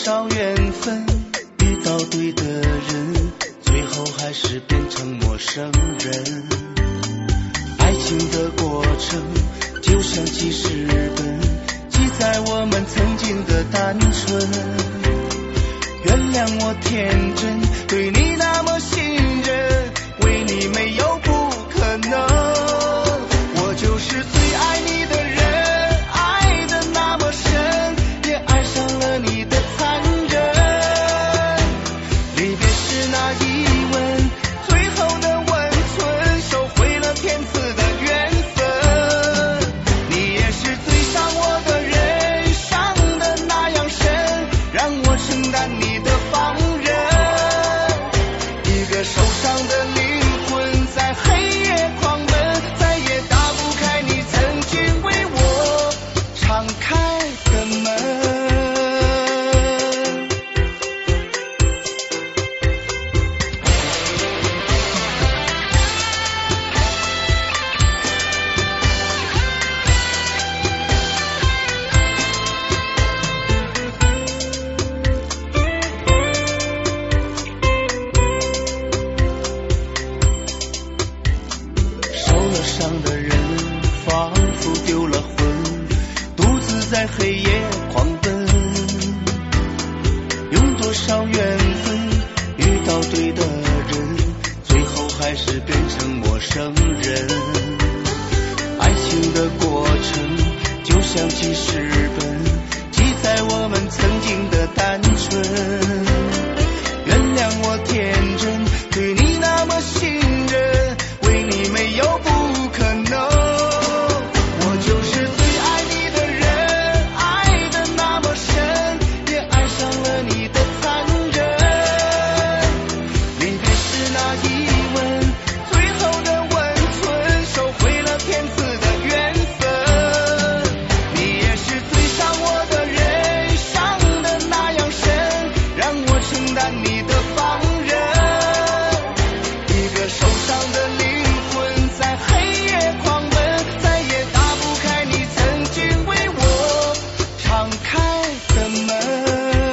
少缘分，遇到对的人，最后还是变成陌生人。爱情的过程就像记事本，记载我们曾经的单纯。原谅我天真，对你那么信任，为你没有不可能。我就是最爱你的人，爱得那么深，也爱上了你的残忍。离别时那一吻，最后的温存，收回了天赐的缘分。你也是最伤我的人，伤得那样深，让我承担你的放任。一个受伤的灵魂在黑夜狂奔，再也打不开你曾经为我敞开的门。受了伤的人仿佛丢了魂，独自在黑夜狂奔。用多少缘分遇到对的人，最后还是变成陌生人。爱情的过程就像记事本，记载我们曾经的单纯。原谅我天真，对你那么信任，为你没有不可能。我就是最爱你的人，爱得那么深，也爱上了你的残忍。离别时那一吻，最后的温存，收回了天赐的缘分。你也是最伤我的人，伤得那样深，让我承担你的放任。一个受伤的灵魂在黑夜狂奔，再也打不开你曾经为我敞开的门。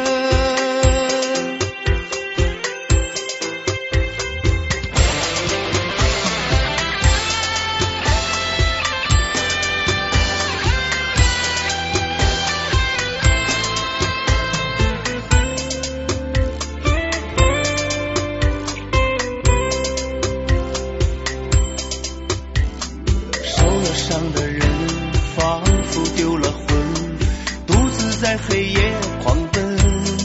受了伤的人仿佛丢了魂，独自在黑夜狂奔。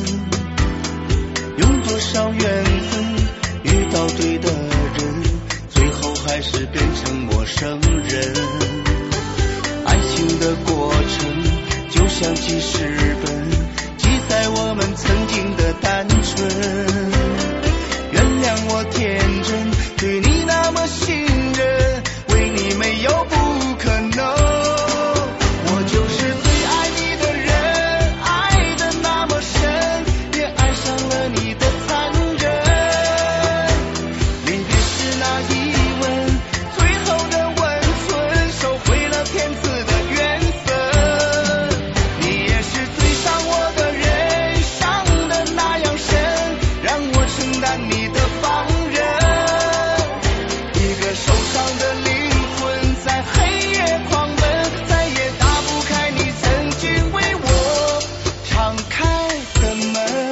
用多少缘分遇到对的人，最后还是变成陌生人。爱情的过程就像记事本，记载我们曾经的单纯。原谅我天真，对你那么信任，为你没有不可能。我就是最爱你的人，爱得那么深，也爱上了你的残忍。离别时那一吻，最后的温存，收回了天赐的缘分。你也是最伤我的人，伤得那样深，让我承担你的放任。一个受伤的灵魂在黑夜狂奔，再也打不开你曾经为我敞开的门。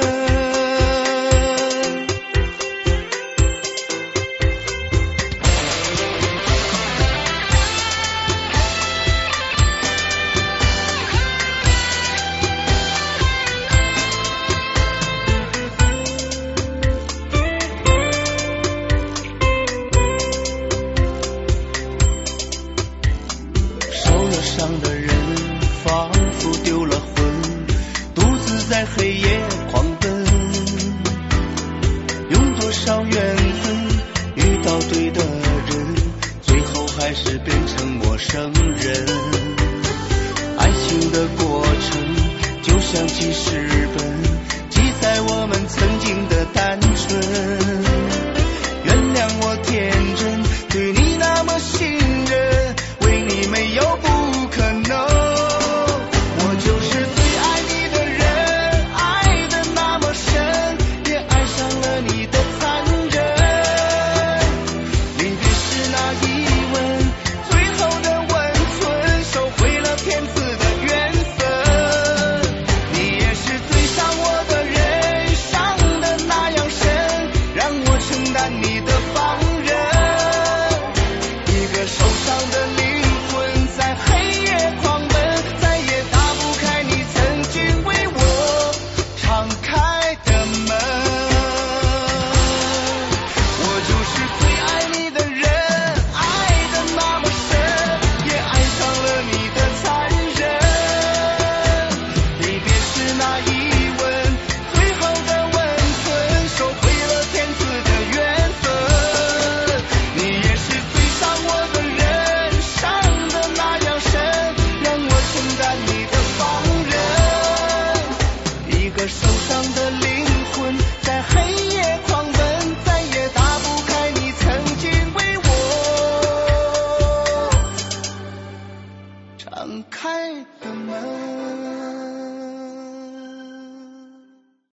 受了伤的人仿佛丢了魂，独自在黑夜狂奔。用多少缘分遇到对的人，最后还是变成陌生人。爱情的过程就像记事本，